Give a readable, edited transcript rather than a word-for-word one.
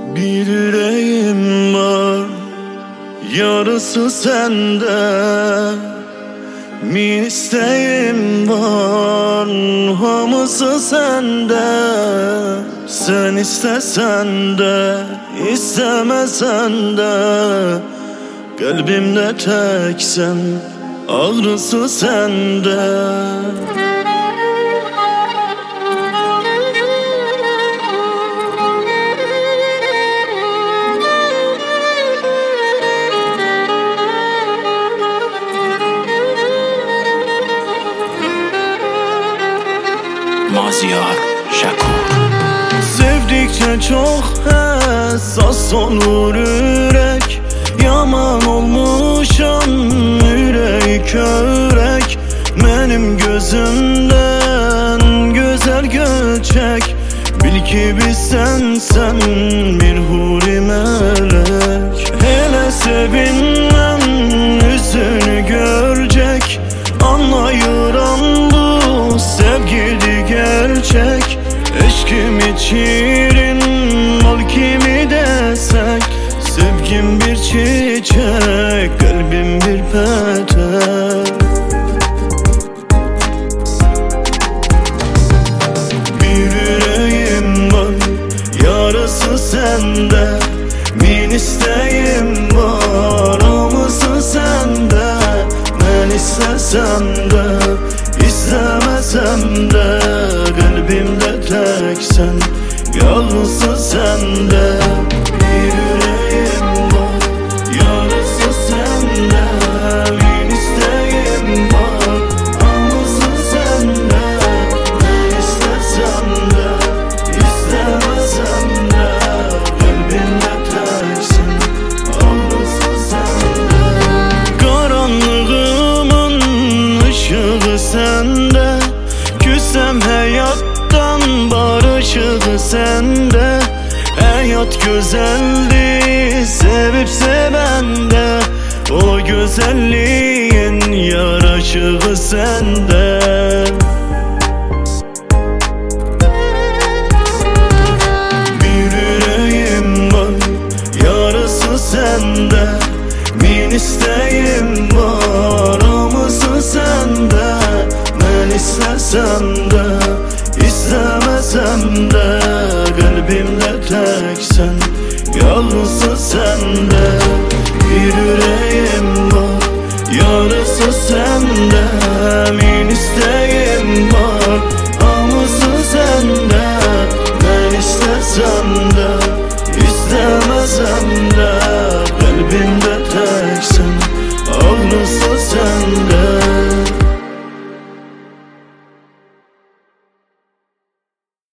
Bir yüreğim var, yarısı sende. Bir isteğim var, hamısı sende. Sen istesen de, istemesen de, kalbimde tek sen, ağrısı sende. Maziyar Şakur. Sevdikçe çok hassas olur yürek. Yaman olmuşam, yüreği körek. Benim gözümden güzel göçek. Bil ki biz sen bir huri melek. Hele sevinmem, yüzünü görecek. Anlayıram bu sevgili gerçek. Eşkim içirin, mal kimi desek. Sevgim bir çiçek, kalbim bir petek. Bir yüreğim var, yarısı sende. Bir isteğim var, hamısı sende. Ben istesem de, istemesem de, kalbimde tek sen, yalnızsın sende. Bir yüreğim var, yarısı sende. Bir isteğim var, hamısı sende. Ben istesem de, istemesem de, kalbimde tek sen, yalnızsın sende. Karanlığımın ışığı sende. Küsem hayattan, barışığı sende. Hayat güzeldi, sevip sevende. O güzelliğin yaraşığı sende. Bir yüreğim var, yarısı sende. Bir isteğim var, hamısı sende. Ben istesem de, istemesem de, kalbimde tek sen, yalnızsın sende. Bir yüreğim var, yarısı sende. Bir isteğim var, hamısı sende. Ben istesem de,